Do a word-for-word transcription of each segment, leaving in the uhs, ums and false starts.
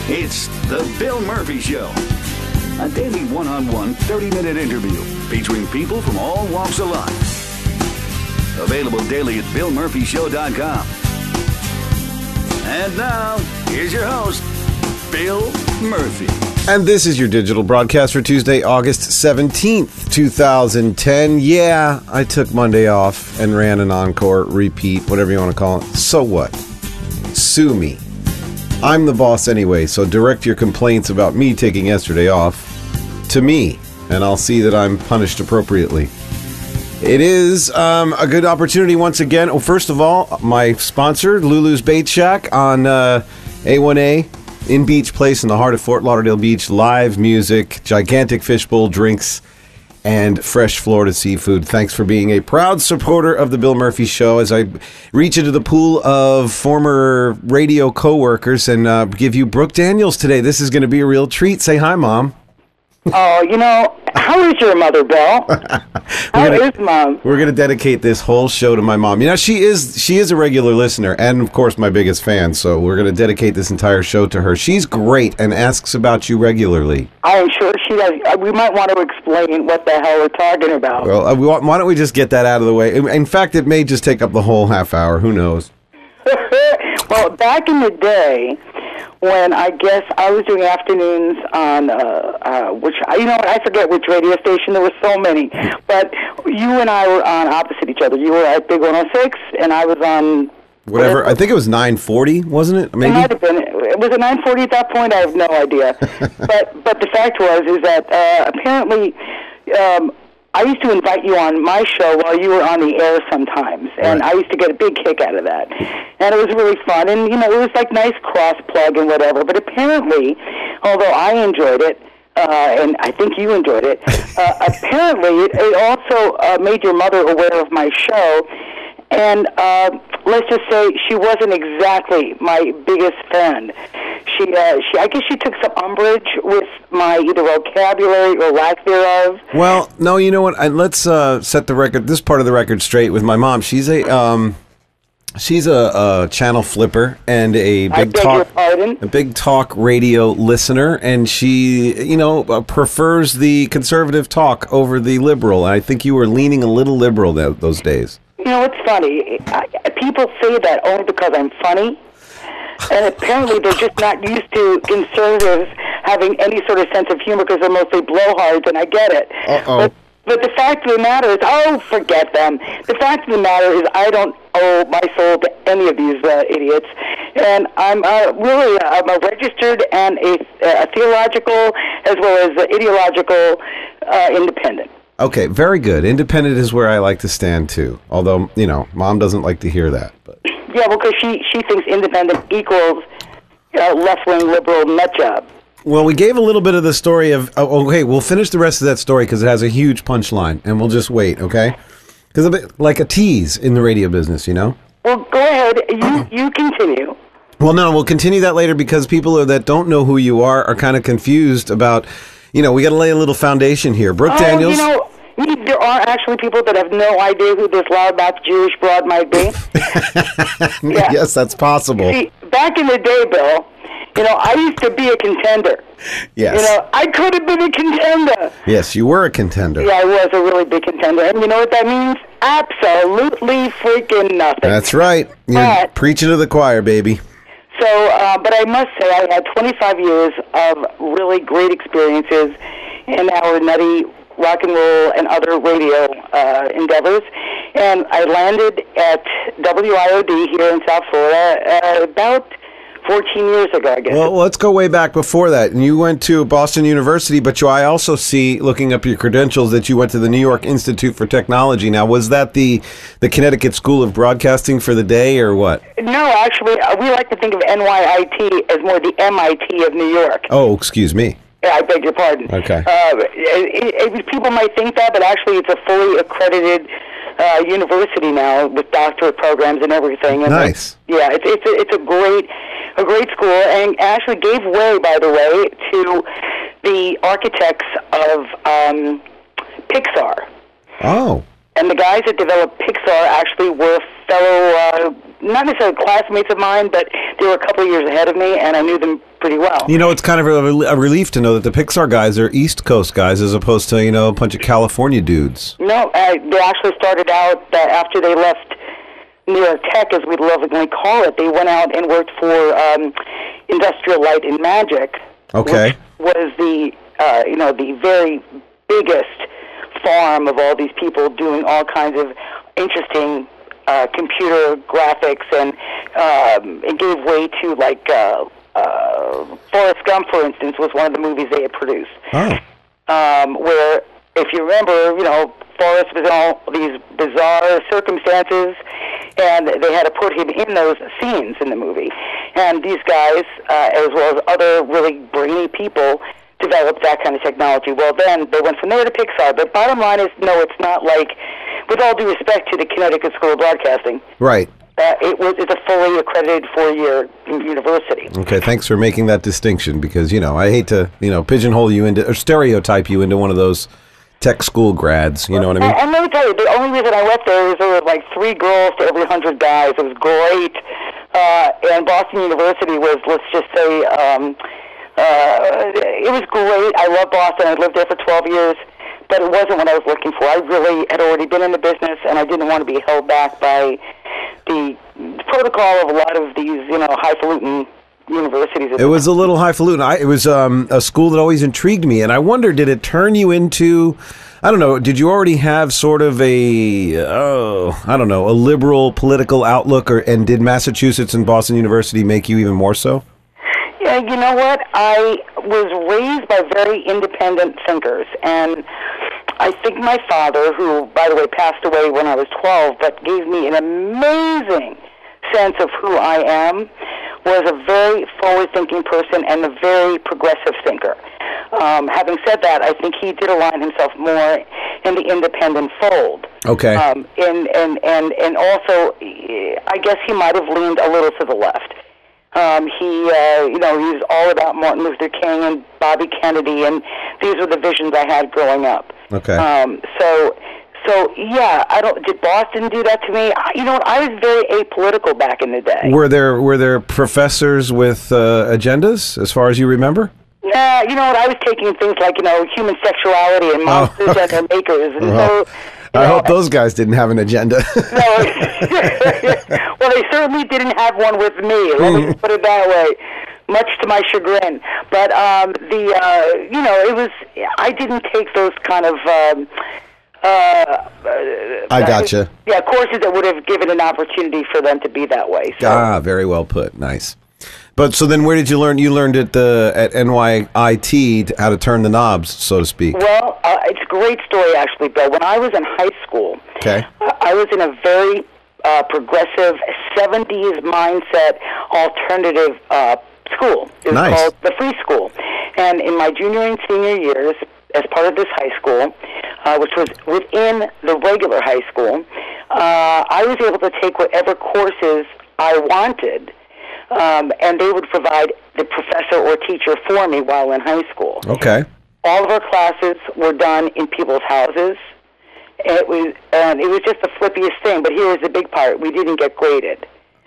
It's The Bill Murphy Show, a daily one-on-one thirty-minute interview featuring people from all walks of life. Available daily at bill murphy show dot com. And now, here's your host, Bill Murphy. And this is your digital broadcast for Tuesday, August seventeenth, twenty ten. Yeah, I took Monday off and ran an encore, repeat, whatever you want to call it. So what? Sue me. I'm the boss anyway, so direct your complaints about me taking yesterday off to me, and I'll see that I'm punished appropriately. It is um, a good opportunity once again. Oh, first of all, my sponsor, Lulu's Bait Shack on uh, A one A in Beach Place in the heart of Fort Lauderdale Beach. Live music, gigantic fishbowl drinks, and fresh Florida seafood. Thanks for being a proud supporter of the Bill Murphy Show as I reach into the pool of former radio co-workers and uh, give you Brooke Daniels today. This is going to be a real treat. Say hi, Mom. Oh, you know, how is your mother, Bill? How gonna, is Mom? We're going to dedicate this whole show to my mom. You know, she is she is a regular listener and, of course, my biggest fan, so we're going to dedicate this entire show to her. She's great and asks about you regularly. I'm sure she does. We might want to explain what the hell we're talking about. Well, uh, we want, why don't we just get that out of the way? In fact, it may just take up the whole half hour. Who knows? Well, back in the day, when I guess I was doing afternoons on, uh, uh, which, you know what, I forget which radio station, there were so many, but you and I were on opposite each other. You were at Big one oh six, and I was on... Whatever, I think it was nine forty, wasn't it? Maybe? It might have been. Was it nine forty at that point? I have no idea. but but the fact was, is that uh, apparently... Um, I used to invite you on my show while you were on the air sometimes, and right. I used to get a big kick out of that. And it was really fun, and, you know, it was like nice cross-plug and whatever. But apparently, although I enjoyed it, uh, and I think you enjoyed it, uh, apparently it, it also uh, made your mother aware of my show. And uh, let's just say she wasn't exactly my biggest fan. She, uh, she, I guess she took some umbrage with my either vocabulary or lack thereof. Well, no, you know what? I, let's uh, set the record, this part of the record straight with my mom. She's a, um, she's a, a channel flipper and a big talk, a big talk radio listener, and she, you know, uh, prefers the conservative talk over the liberal. And I think you were leaning a little liberal that, those days. You know, it's funny. I, people say that only because I'm funny, and apparently they're just not used to conservatives having any sort of sense of humor because they're mostly blowhards, and I get it. Uh-oh. But, but the fact of the matter is, oh, forget them. The fact of the matter is I don't owe my soul to any of these uh, idiots, and I'm uh, really uh, I'm a registered and a, a theological as well as a ideological uh, independent. Okay, very good. Independent is where I like to stand, too. Although, you know, Mom doesn't like to hear that. But yeah, well, because she, she thinks independent equals uh, left-wing liberal nut job. Well, we gave a little bit of the story of... Oh, okay, we'll finish the rest of that story because it has a huge punchline, and we'll just wait, okay? Because a bit like a tease in the radio business, you know? Well, go ahead. You, you continue. Well, no, we'll continue that later because people that don't know who you are are kind of confused about... You know, we got to lay a little foundation here. Brooke oh, Daniels. You know, there are actually people that have no idea who this loudmouth Jewish broad might be. Yeah. Yes, that's possible. See, back in the day, Bill, you know, I used to be a contender. Yes. You know, I could have been a contender. Yes, you were a contender. Yeah, I was a really big contender. And you know what that means? Absolutely freaking nothing. That's right. You're but, preaching to the choir, baby. So, uh, but I must say, I had twenty-five years of really great experiences in our nutty rock and roll and other radio uh, endeavors. And I landed at W I O D here in South Florida uh, about fourteen years ago, I guess. Well, let's go way back before that. And you went to Boston University, but you, I also see, looking up your credentials, that you went to the New York Institute for Technology. Now, was that the, the Connecticut School of Broadcasting for the day, or what? No, actually, uh, we like to think of N Y I T as more the M I T of New York. Oh, excuse me. Yeah, I beg your pardon. Okay. Uh, it, it, people might think that, but actually it's a fully accredited uh, university now with doctorate programs and everything. And nice. It, yeah, it's it's a, it's a great a great school, and actually gave way, by the way, to the architects of um, Pixar. Oh. And the guys that developed Pixar actually were fellow uh, not necessarily classmates of mine, but they were a couple of years ahead of me, and I knew them pretty well. You know, it's kind of a, a relief to know that the Pixar guys are East Coast guys as opposed to, you know, a bunch of California dudes. No, uh, they actually started out uh, after they left New York Tech, as we lovingly call it. They went out and worked for um, Industrial Light and Magic. Okay. Which was the, uh, you know, the very biggest farm of all these people doing all kinds of interesting uh, computer graphics, and um, it gave way to, like, uh, uh, Forrest Gump, for instance, was one of the movies they had produced. Oh. Um, where, if you remember, you know, Forrest was in all these bizarre circumstances, and they had to put him in those scenes in the movie. And these guys, uh, as well as other really brainy people, developed that kind of technology. Well, then they went from there to Pixar. But bottom line is, no, it's not like, with all due respect to the Connecticut School of Broadcasting, right. Uh, it was it's a fully accredited four-year university. Okay, thanks for making that distinction, because, you know, I hate to, you know, pigeonhole you into, or stereotype you into one of those tech school grads, you know what I mean? And, and let me tell you, the only reason I went there is there were like three girls to every hundred guys. It was great. Uh, and Boston University was, let's just say, um, uh, it was great. I love Boston. I lived there for twelve years. But it wasn't what I was looking for. I really had already been in the business, and I didn't want to be held back by the protocol of a lot of these, you know, highfalutin universities. It was a little highfalutin. I, it was um, a school that always intrigued me, and I wonder, did it turn you into, I don't know, did you already have sort of a, oh, I don't know, a liberal political outlook, or and did Massachusetts and Boston University make you even more so? Yeah, you know what? I was raised by very independent thinkers, and I think my father, who, by the way, passed away when I was twelve, but gave me an amazing sense of who I am, was a very forward-thinking person and a very progressive thinker. Um, having said that, I think he did align himself more in the independent fold. Okay. Um, and, and, and, and also, I guess he might have leaned a little to the left. Um, he, uh, you know, he was all about Martin Luther King and Bobby Kennedy, and these were the visions I had growing up. Okay. Um, so, so yeah, I don't. Did Boston do that to me? I, you know what? I was very apolitical back in the day. Were there were there professors with uh, agendas, as far as you remember? Yeah, you know what? I was taking things like, you know, human sexuality and monsters oh. and their makers, and well, so. I know, hope those guys didn't have an agenda. No, well, they certainly didn't have one with me. Let me put it that way, much to my chagrin. But um, the, uh, you know, it was. I didn't take those kind of. Um, uh, I gotcha. Yeah, courses that would have given an opportunity for them to be that way. So. Ah, very well put. Nice. But so then, where did you learn? You learned at the at N Y I T how to turn the knobs, so to speak. Well, uh, it's a great story, actually, Bill. When I was in high school, okay, uh, I was in a very uh, progressive seventies mindset alternative uh, school. It was nice. called the Free School. And in my junior and senior years, as part of this high school, uh, which was within the regular high school, uh, I was able to take whatever courses I wanted. Um, and they would provide the professor or teacher for me while in high school. Okay. All of our classes were done in people's houses. It was, and it was just the flippiest thing. But here was the big part: we didn't get graded.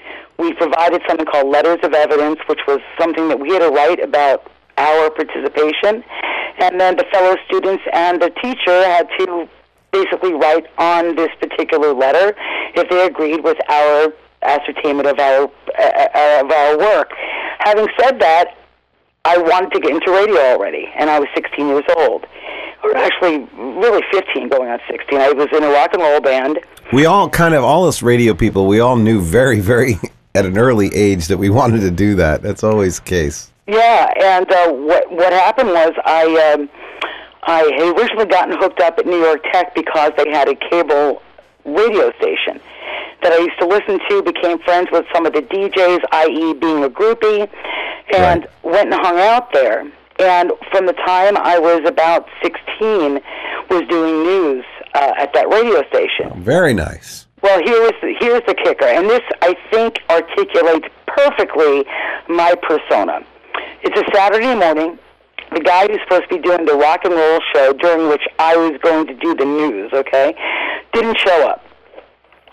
We provided something called letters of evidence, which was something that we had to write about our participation, and then the fellow students and the teacher had to basically write on this particular letter if they agreed with our ascertainment of our uh, of our work. Having said that, I wanted to get into radio already, and I was sixteen years old, or actually really fifteen, going on sixteen. I was in a rock and roll band. We all kind of, all us radio people, we all knew very, very at an early age that we wanted to do that. That's always the case. Yeah, and uh, what what happened was I um, I had originally gotten hooked up at New York Tech because they had a cable radio station that I used to listen to, became friends with some of the D Js, that is being a groupie, and right. went and hung out there. And from the time I was about sixteen, was doing news uh, at that radio station. Oh, very nice. Well, here's the, here's the kicker, and this, I think, articulates perfectly my persona. It's a Saturday morning. The guy who's supposed to be doing the rock and roll show, during which I was going to do the news, okay, didn't show up.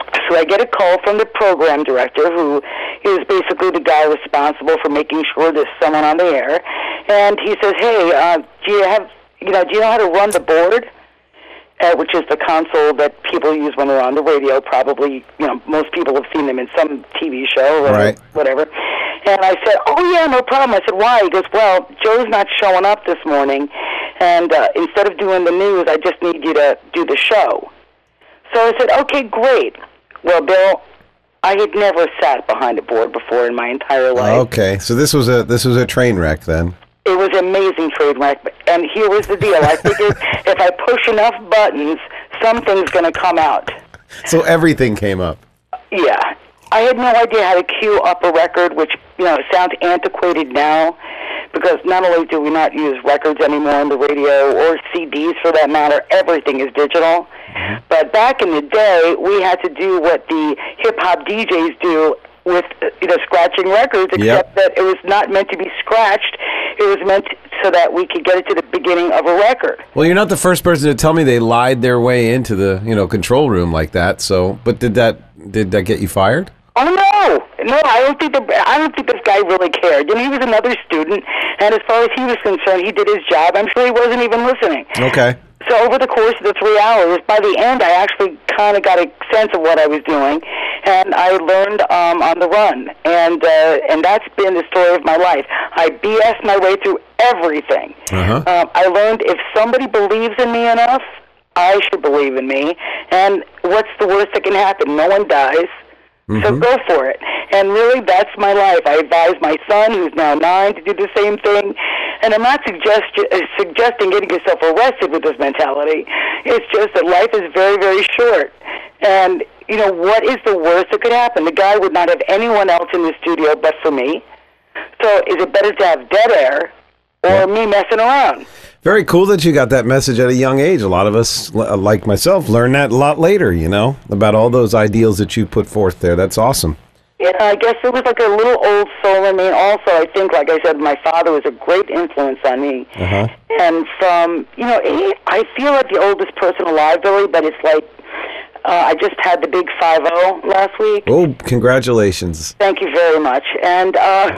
So I get a call from the program director, who is basically the guy responsible for making sure there's someone on the air. And he says, "Hey, uh, do you have, you know, do you know how to run the board?" Uh, which is the console that people use when they're on the radio. Probably, you know, most people have seen them in some T V show or right. whatever. And I said, "Oh, yeah, no problem." I said, "Why?" He goes, "Well, Joe's not showing up this morning, and uh, instead of doing the news, I just need you to do the show." So I said, "Okay, great." Well, Bill, I had never sat behind a board before in my entire life. Okay, so this was a this was a train wreck then. It was an amazing trade wreck, and here was the deal. I figured if I push enough buttons, something's going to come out. So everything came up. Yeah. I had no idea how to cue up a record, which, you know, sounds antiquated now, because not only do we not use records anymore on the radio, or C Ds for that matter, everything is digital. Mm-hmm. But back in the day, we had to do what the hip-hop D Js do with, you know, scratching records, except yep. that it was not meant to be scratched. It was meant so that we could get it to the beginning of a record. Well, you're not the first person to tell me they lied their way into the, you know, control room like that. So, but did that did that get you fired? Oh no, no! I don't think the, I don't think this guy really cared. You know, he was another student, and as far as he was concerned, he did his job. I'm sure he wasn't even listening. Okay. So over the course of the three hours, by the end, I actually kind of got a sense of what I was doing, and I learned um, on the run, and uh, and that's been the story of my life. I B S'd my way through everything. Uh-huh. Um, I learned if somebody believes in me enough, I should believe in me, and what's the worst that can happen? No one dies. Mm-hmm. So go for it. And really, that's my life. I advise my son, who's now nine, to do the same thing. And I'm not suggest- suggesting getting yourself arrested with this mentality. It's just that life is very, very short. And, you know, what is the worst that could happen? The guy would not have anyone else in the studio but for me. So is it better to have dead air or yeah. me messing around? Very cool that you got that message at a young age. A lot of us, like myself, learn that a lot later, you know, about all those ideals that you put forth there. That's awesome. Yeah, I guess it was like a little old soul in me. Also, I think, like I said, my father was a great influence on me. Uh-huh. And from, you know, I feel like the oldest person alive, Billy, but it's like, Uh, I just had the big five oh last week. Oh, congratulations. Thank you very much. And, uh,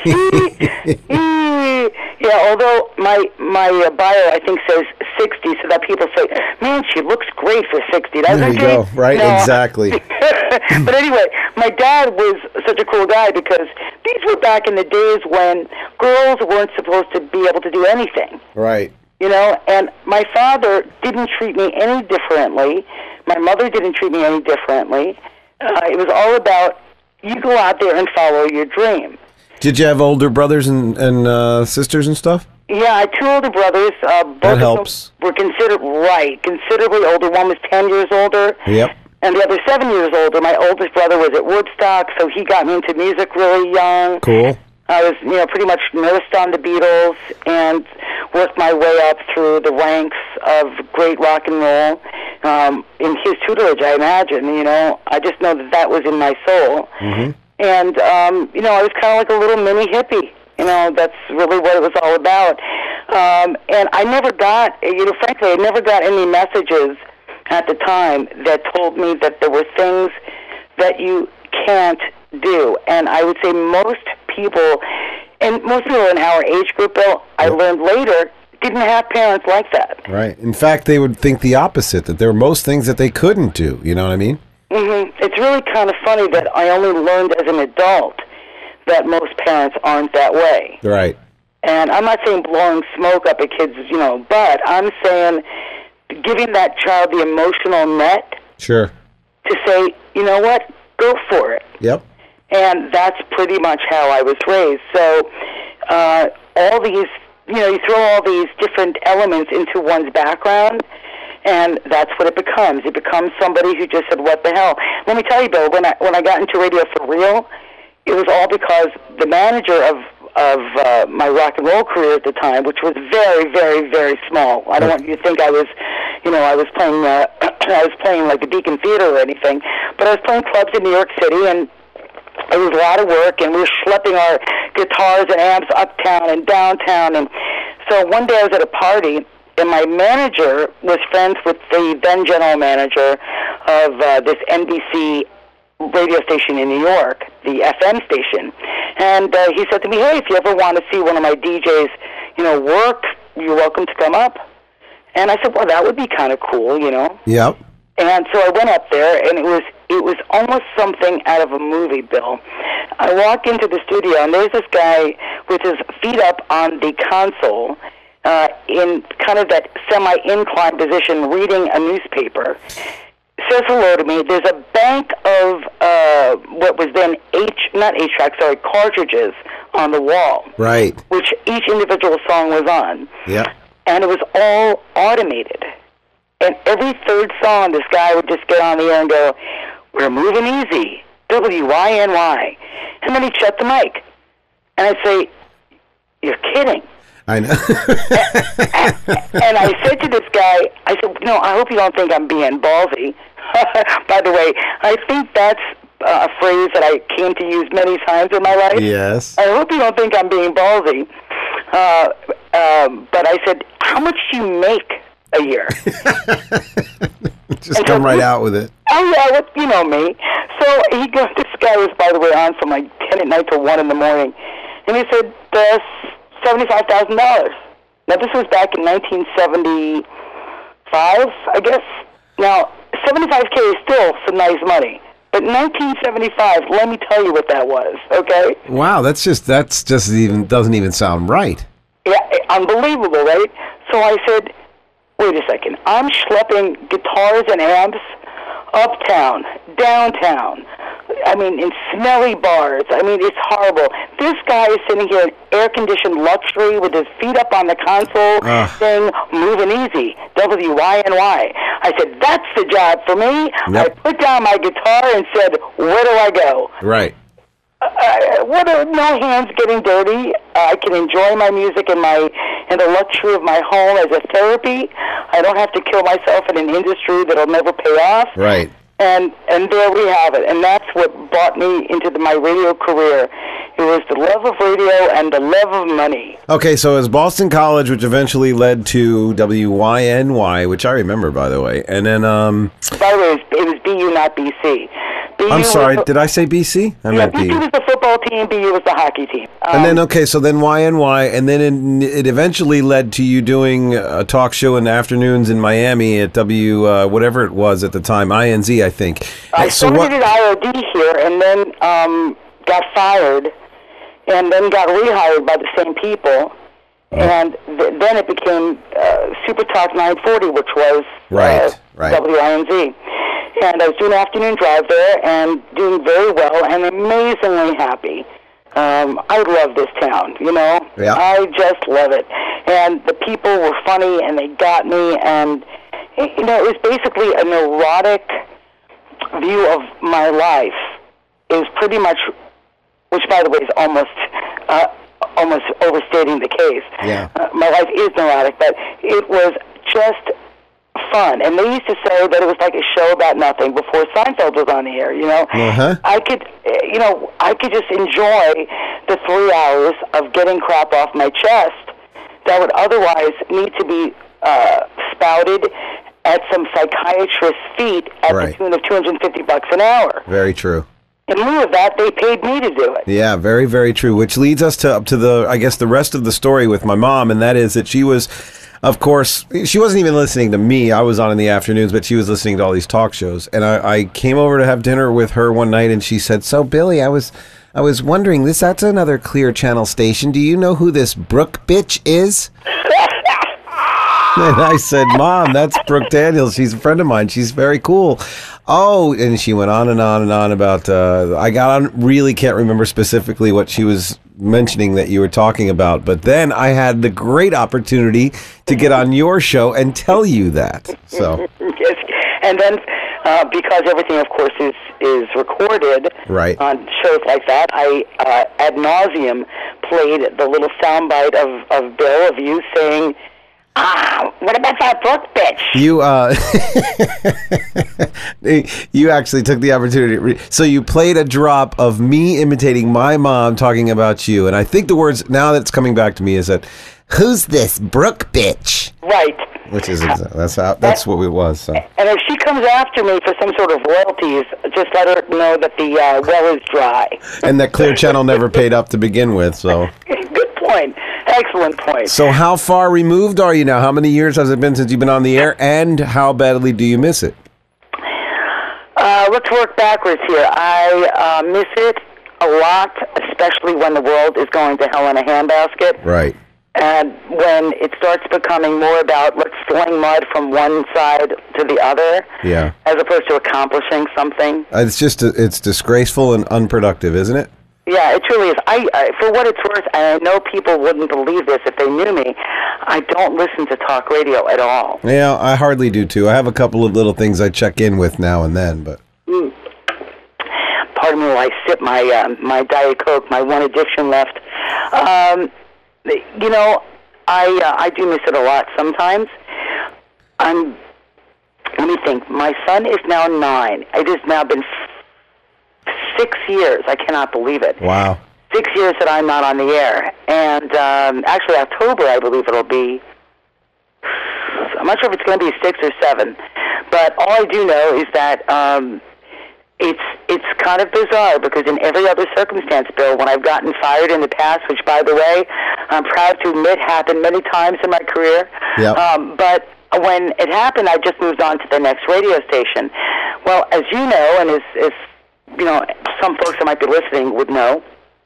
yeah, although my my uh, bio, I think, says sixty, so that people say, man, she looks great for sixty. Doesn't there you she? go. Right, no. Exactly. But anyway, my dad was such a cool guy because these were back in the days when girls weren't supposed to be able to do anything. Right. You know, and my father didn't treat me any differently. My mother didn't treat me any differently. Uh, it was all about you go out there and follow your dream. Did you have older brothers and, and uh, sisters and stuff? Yeah, I had two older brothers. Uh, both that helps. Of them were considered, right, considerably older. One was ten years older. Yep. And the other seven years older. My oldest brother was at Woodstock, so he got me into music really young. Cool. I was, you know, pretty much nursed on the Beatles and worked my way up through the ranks of great rock and roll. Um, in his tutelage, I imagine, you know. I just know that that was in my soul. Mm-hmm. And, um, you know, I was kind of like a little mini hippie. You know, that's really what it was all about. Um, and I never got, you know, frankly, I never got any messages at the time that told me that there were things that you can't do. And I would say most people, and most people in our age group, Bill, I learned later, didn't have parents like that. Right. In fact, they would think the opposite, that there were most things that they couldn't do. You know what I mean? Mm-hmm. It's really kind of funny that I only learned as an adult that most parents aren't that way. Right. And I'm not saying blowing smoke up a kid's, you know, butt. I'm saying giving that child the emotional net. Sure. To say, you know what, go for it. Yep. And that's pretty much how I was raised. So uh, all these, you know, you throw all these different elements into one's background, and that's what it becomes. It becomes somebody who just said, what the hell? Let me tell you, Bill, when I, when I got into radio for real, it was all because the manager of of uh, my rock and roll career at the time, which was very, very, very small. I don't want you to think I was, you know, I was playing, uh, I was playing like the Beacon Theater or anything, but I was playing clubs in New York City, and it was a lot of work, and we were schlepping our guitars and amps uptown and downtown. And so one day I was at a party, and my manager was friends with the then general manager of uh, this N B C radio station in New York, the F M station. And uh, he said to me, hey, if you ever want to see one of my D Js, you know, work, you're welcome to come up. And I said, well, that would be kind of cool, you know. Yep. And so I went up there, and it was it was almost something out of a movie, Bill. I walk into the studio, and there's this guy with his feet up on the console uh, in kind of that semi-inclined position reading a newspaper. Says hello to me. There's a bank of uh, what was then H, not H-track, sorry, cartridges on the wall. Right. Which each individual song was on. Yeah. And it was all automated. And every third song, this guy would just get on the air and go, we're moving easy, W Y N Y. And then he'd shut the mic. And I'd say, you're kidding. I know. And I said to this guy, I said, no, I hope you don't think I'm being ballsy. By the way, I think that's uh, a phrase that I came to use many times in my life. Yes. I hope you don't think I'm being ballsy. Uh, um, but I said, how much do you make a year? Just and come so, right out with it. Oh, yeah, well, you know me. So he goes, this guy was, by the way, on from like ten at night to one in the morning. And he said, that's seventy-five thousand dollars. Now, this was back in nineteen seventy-five, I guess. Now, seventy-five K is still some nice money. But nineteen seventy-five, let me tell you what that was, okay? Wow, that's just, that's just even, doesn't even sound right. Yeah, unbelievable, right? So I said, wait a second. I'm schlepping guitars and amps uptown, downtown. I mean, in smelly bars. I mean, it's horrible. This guy is sitting here in air-conditioned luxury with his feet up on the console Ugh. saying, moving easy, W Y N Y. I said, that's the job for me. Yep. I put down my guitar and said, where do I go? Right. Uh, what a, no hands getting dirty. Uh, I can enjoy my music in my in the luxury of my home as a therapy. I don't have to kill myself in an industry that'll never pay off. Right. And and there we have it. And that's what brought me into the, my radio career. It was the love of radio and the love of money. Okay, so it was Boston College, which eventually led to W Y N Y, which I remember, by the way. And then, um... By the way, it was, it was B U, not B C. B U I'm sorry, was, did I say B C? I yeah, meant B C B U. was the football team, B U was the hockey team. Um, And then, okay, so then Y N Y, and then it, it eventually led to you doing a talk show in the afternoons in Miami at W, uh, whatever it was at the time, I N Z, I think. I so started what? at I O D here and then um, got fired and then got rehired by the same people. Oh. And th- then it became uh, Super Talk nine forty, which was Right, uh, right. W I N Z. And I was doing afternoon drive there and doing very well and amazingly happy. Um, I love this town, you know. Yeah. I just love it. And the people were funny and they got me. And, you know, it was basically a neurotic view of my life. It was pretty much, which, by the way, is almost uh, almost overstating the case. Yeah. Uh, my life is neurotic, but it was just fun. And they used to say that it was like a show about nothing before Seinfeld was on the air, you know. Uh-huh. I could, uh, you know, I could just enjoy the three hours of getting crap off my chest that would otherwise need to be uh, spouted at some psychiatrist's feet at Right. the tune of two hundred fifty bucks an hour. Very true. In lieu of that, they paid me to do it. Yeah, very, very true. Which leads us to up to the, I guess, the rest of the story with my mom, and that is that she was, of course, she wasn't even listening to me. I was on in the afternoons, but she was listening to all these talk shows. And I, I came over to have dinner with her one night, and she said, "So, Billy, I was, I was wondering, this that's another Clear Channel station. Do you know who this Brooke bitch is?" And I said, "Mom, that's Brooke Daniels. She's a friend of mine. She's very cool." Oh, and she went on and on and on about, uh, I got on, really can't remember specifically what she was mentioning that you were talking about. But then I had the great opportunity to get on your show and tell you that. So, Yes. And then, uh, because everything, of course, is, is recorded Right. on shows like that, I uh, ad nauseum played the little soundbite of, of Bill, of you saying, Ah, what about that Brooke bitch? You uh, you actually took the opportunity. To re- so you played a drop of me imitating my mom talking about you, and I think the words now that's coming back to me is that, "Who's this Brooke bitch?" Right. Which is exactly, that's how that's what it was. So. And if she comes after me for some sort of royalties, just let her know that the uh, well is dry. And that Clear Channel never paid up to begin with. So. Good point. Excellent point. So how far removed are you now? How many years has it been since you've been on the air, and how badly do you miss it? Uh, let's work backwards here. I uh, miss it a lot, especially when the world is going to hell in a handbasket. Right. And when it starts becoming more about let's sling mud from one side to the other, yeah, as opposed to accomplishing something. It's just it's disgraceful and unproductive, isn't it? Yeah, it truly is. I, I, for what it's worth, and I know people wouldn't believe this if they knew me, I don't listen to talk radio at all. Yeah, I hardly do too. I have a couple of little things I check in with now and then, but. Mm. Pardon me while I sip my uh, my Diet Coke, my one addiction left. Um, you know, I uh, I do miss it a lot sometimes. I'm. Let me think. My son is now nine. It has now been six years. I cannot believe it. Wow. Six years that I'm not on the air. And um, actually, October, I believe it'll be. I'm not sure if it's going to be six or seven. But all I do know is that um, it's it's kind of bizarre because in every other circumstance, Bill, when I've gotten fired in the past, which, by the way, I'm proud to admit happened many times in my career. Yep. Um, but when it happened, I just moved on to the next radio station. Well, as you know, and as, as you know, some folks that might be listening would know,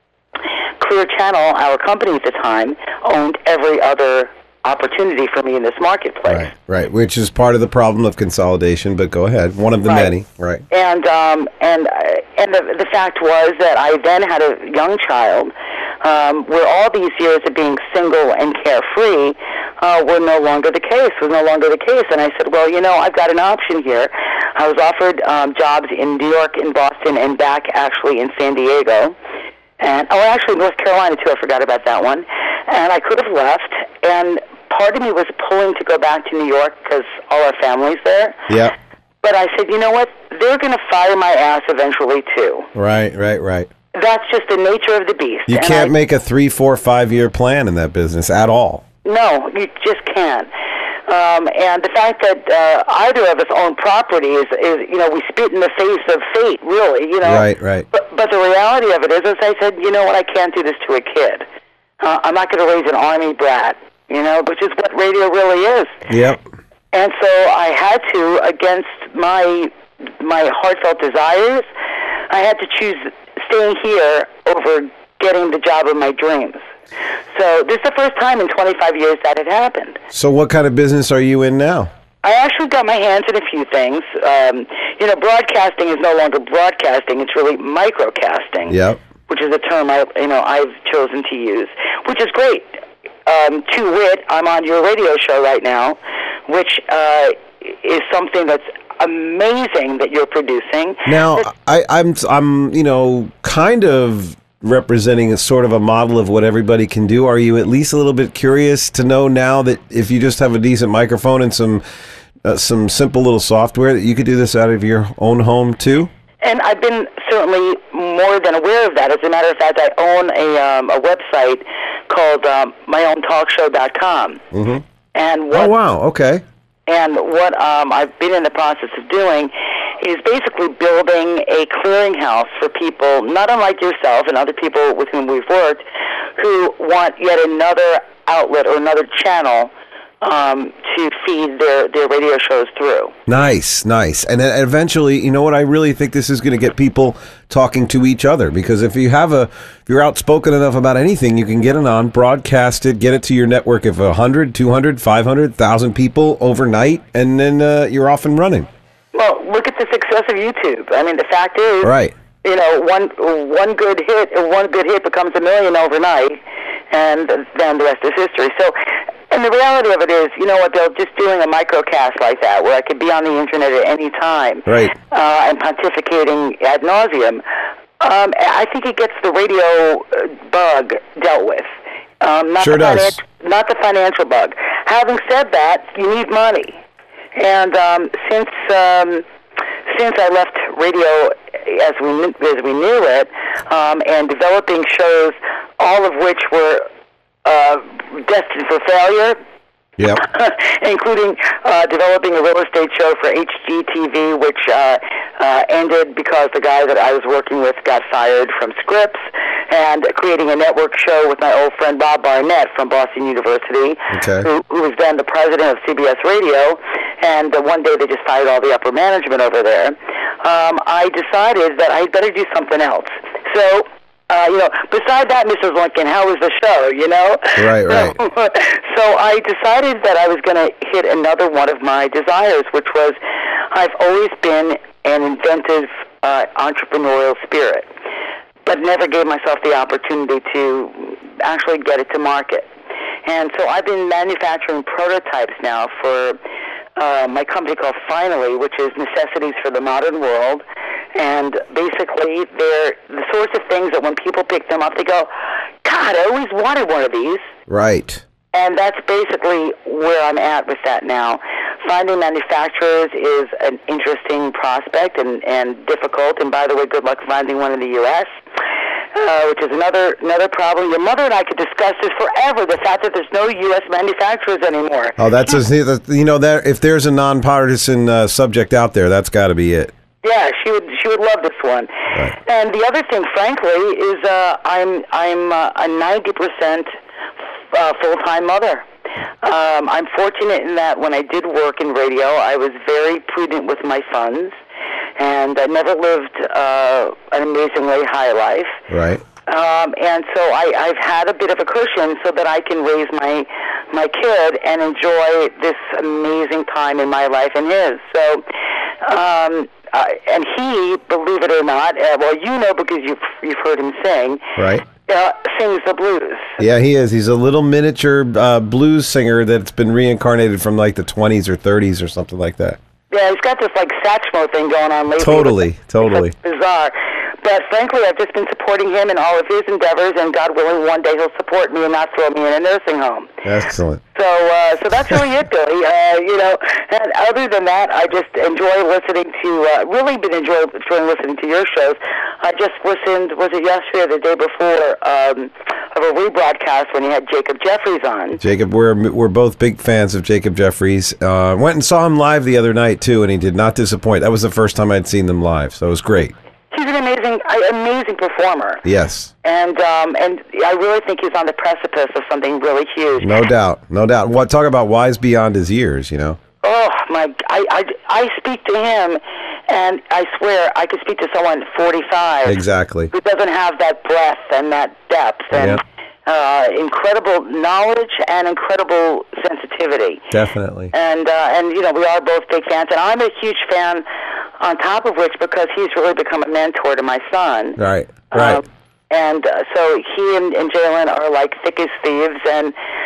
Clear Channel, our company at the time, owned every other opportunity for me in this marketplace. Right, right, which is part of the problem of consolidation, but go ahead. One of the right. many, right. And um, and uh, and the, the fact was that I then had a young child um, where all these years of being single and carefree uh, were no longer the case, was no longer the case. And I said, well, you know, I've got an option here. I was offered um, jobs in New York, in Boston, and back actually in San Diego. And, oh, actually, North Carolina, too. I forgot about that one. And I could have left, and part of me was pulling to go back to New York because all our family's there. Yeah. But I said, you know what? They're going to fire my ass eventually, too. Right, right, right. That's just the nature of the beast. You and can't I, make a three, four, five-year plan in that business at all. No, you just can't. Um, and the fact that uh, either of us own property is, is, you know, we spit in the face of fate, really, you know. Right, right. But, but the reality of it is, as I said, you know what, I can't do this to a kid. Uh, I'm not going to raise an army brat, you know, which is what radio really is. Yep. And so I had to, against my my heartfelt desires, I had to choose staying here over getting the job of my dreams. So this is the first time in twenty-five years that had happened. So what kind of business are you in now? I actually got my hands in a few things. Um, you know, broadcasting is no longer broadcasting; it's really microcasting. Yep. Which is a term I, you know, I've chosen to use, which is great. Um, to wit, I'm on your radio show right now, which uh, is something that's amazing that you're producing. Now, I, I'm, I'm, you know, kind of representing a sort of a model of what everybody can do. Are you at least a little bit curious to know now that if you just have a decent microphone and some uh, some simple little software that you could do this out of your own home too? And I've been certainly more than aware of that. As a matter of fact, I own a um, a website called um, my own talk show dot com. Mm-hmm. And what, oh, wow. Okay. And what um, I've been in the process of doing is basically building a clearinghouse for people, not unlike yourself and other people with whom we've worked, who want yet another outlet or another channel um, to feed their, their radio shows through. Nice, nice. And then eventually, you know what, I really think this is going to get people talking to each other, because if you have a, if you're outspoken enough about anything, you can get it on, broadcast it, get it to your network of one hundred, two hundred, five hundred, one thousand people overnight, and then uh, you're off and running. Well, look at the success of YouTube. I mean, the fact is, right. you know, one one good hit, one good hit becomes a million overnight, and then the rest is history. So, and the reality of it is, you know what, Bill, just doing a microcast like that, where I could be on the internet at any time, right, uh, and pontificating ad nauseum, um, I think it gets the radio bug dealt with. Um, not sure the does. Finan- not the financial bug. having said that, you need money. And um, since um, since I left radio as we as we knew it, um, and developing shows, all of which were uh, destined for failure. Yep. Including uh, developing a real estate show for H G T V, which uh, uh, ended because the guy that I was working with got fired from Scripps, and creating a network show with my old friend Bob Barnett from Boston University, okay. who, who was then the president of C B S Radio, and uh, one day they just fired all the upper management over there. Um, I decided that I better do something else. So, Uh, you know, beside that, Missus Lincoln, how was the show, you know? Right, right. So I decided that I was going to hit another one of my desires, which was I've always been an inventive, uh, entrepreneurial spirit, but never gave myself the opportunity to actually get it to market. And so I've been manufacturing prototypes now for uh, my company called Finally, which is Necessities for the Modern World. And basically, they're the sorts of things that when people pick them up, they go, God, I always wanted one of these. Right. And that's basically where I'm at with that now. Finding manufacturers is an interesting prospect and, and difficult. And by the way, good luck finding one in the U S, uh, which is another another problem. Your mother and I could discuss this forever, the fact that there's no U S manufacturers anymore. Oh, that's, a, you know, that if there's a nonpartisan uh, subject out there, that's got to be it. Yeah, she would. She would love this one. Right. And the other thing, frankly, is uh, I'm I'm uh, a ninety percent uh, full time mother. Um, I'm fortunate in that when I did work in radio, I was very prudent with my funds, and I never lived uh, an amazingly high life. Right. Um, and so I, I've had a bit of a cushion so that I can raise my my kid and enjoy this amazing time in my life and his. So. Um, Uh, and he, believe it or not, uh, well, you know because you've you've heard him sing, right? Uh, sings the blues. Yeah, he is. He's a little miniature uh, blues singer that's been reincarnated from like the twenties or thirties or something like that. Yeah, he's got this like Satchmo thing going on lately. Totally, totally. It's bizarre. But frankly, I've just been supporting him in all of his endeavors, and God willing, one day he'll support me and not throw me in a nursing home. Excellent. So, uh, so that's really it, Billy. Uh, you know, and other than that, I just enjoy listening to. Uh, really, been enjoying, enjoying listening to your shows. I just listened. Was it yesterday or the day before um, of a rebroadcast when you had Jacob Jeffries on? Jacob, we're we're both big fans of Jacob Jeffries. Uh, went and saw him live the other night too, and he did not disappoint. That was the first time I'd seen them live, so it was great. He's an amazing, amazing performer. Yes. And um, and I really think he's on the precipice of something really huge. No doubt, no doubt. What talk about wise beyond his years, you know? Oh my! I, I, I speak to him, and I swear I could speak to someone forty-five. Exactly. Who doesn't have that breadth and that depth and yep. uh, incredible knowledge and incredible sensitivity. Definitely. And uh, and you know we are both big fans, and I'm a huge fan. On top of which, because he's really become a mentor to my son. Right, right. Um, and uh, so he and, and Jalen are like thick as thieves, and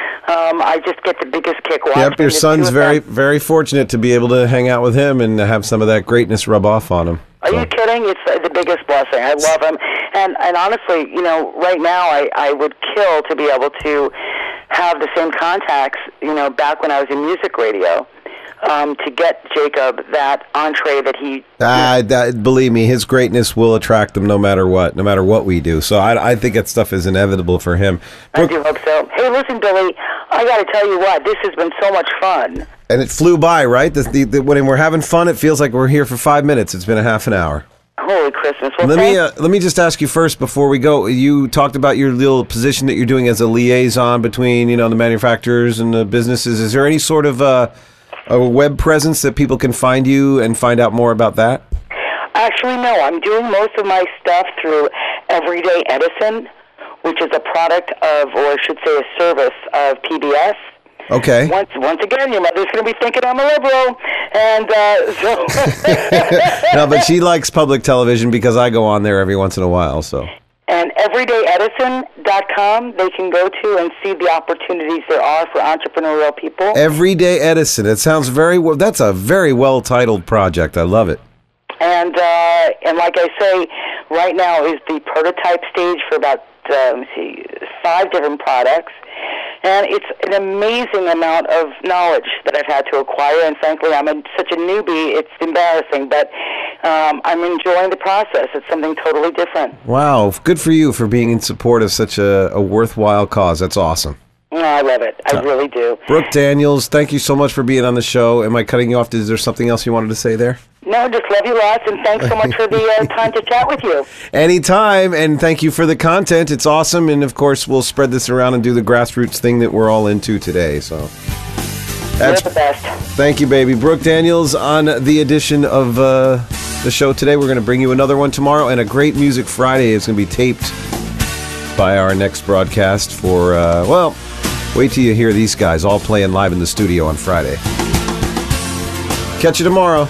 um, I just get the biggest kick watching. Yep, your son's very, very fortunate to be able to hang out with him and have some of that greatness rub off on him. Are so. you kidding? It's uh, the biggest blessing. I love him. And, and honestly, you know, right now I, I would kill to be able to have the same contacts, you know, back when I was in music radio. Um, to get Jacob that entree that he... Uh, that, believe me, his greatness will attract them no matter what, no matter what we do. So I, I think that stuff is inevitable for him. I do hope so. Hey, listen, Billy, I got to tell you what, this has been so much fun. And it flew by, right? The, the, the, when we're having fun, it feels like we're here for five minutes. It's been a half an hour. Holy Christmas. Well, let me uh, let me just ask you first before we go. You talked about your little position that you're doing as a liaison between, you know, the manufacturers and the businesses. Is there any sort of... Uh, a web presence that people can find you and find out more about that? Actually, no. I'm doing most of my stuff through Everyday Edison, which is a product of, or I should say a service of P B S. Okay. Once once again, your mother's going to be thinking I'm a liberal. And uh, so... No, but she likes public television because I go on there every once in a while, so... And everyday edison dot com, they can go to and see the opportunities there are for entrepreneurial people. Everyday Edison. It sounds very well. That's a very well-titled project. I love it. And uh, and like I say, right now is the prototype stage for about uh, let me see, five different products. And it's an amazing amount of knowledge that I've had to acquire, and frankly, I'm a, such a newbie, it's embarrassing, but um, I'm enjoying the process. It's something totally different. Wow, good for you for being in support of such a, a worthwhile cause. That's awesome. No, I love it. I really do. Brooke Daniels, thank you so much for being on the show. Am I cutting you off? Is there something else you wanted to say there? No, just love you lots, and thanks so much for the uh, time to chat with you. Anytime, and thank you for the content. It's awesome, and of course, we'll spread this around and do the grassroots thing that we're all into today. So, that's You're the best. Thank you, baby. Brooke Daniels on the edition of uh, the show today. We're going to bring you another one tomorrow, and a great Music Friday is going to be taped by our next broadcast for, uh, well, wait till you hear these guys all playing live in the studio on Friday. Catch you tomorrow.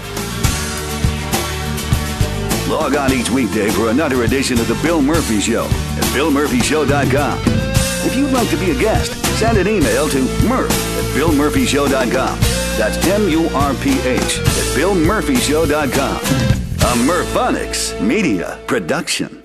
Log on each weekday for another edition of The Bill Murphy Show at bill murphy show dot com. If you'd like to be a guest, send an email to murph at bill murphy show dot com. That's M U R P H at bill murphy show dot com. A Murphonics Media Production.